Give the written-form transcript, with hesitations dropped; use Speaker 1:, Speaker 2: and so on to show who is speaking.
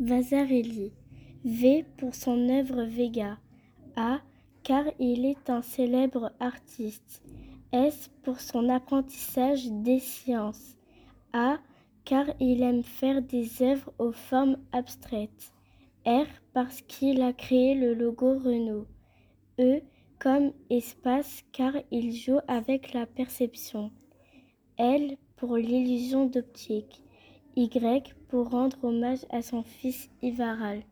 Speaker 1: Vasarely. V pour son œuvre Vega. A car il est un célèbre artiste. S pour son apprentissage des sciences. A car il aime faire des œuvres aux formes abstraites. R parce qu'il a créé le logo Renault. E comme espace car il joue avec la perception. L pour l'illusion d'optique. Y pour rendre hommage à son fils Ivaral.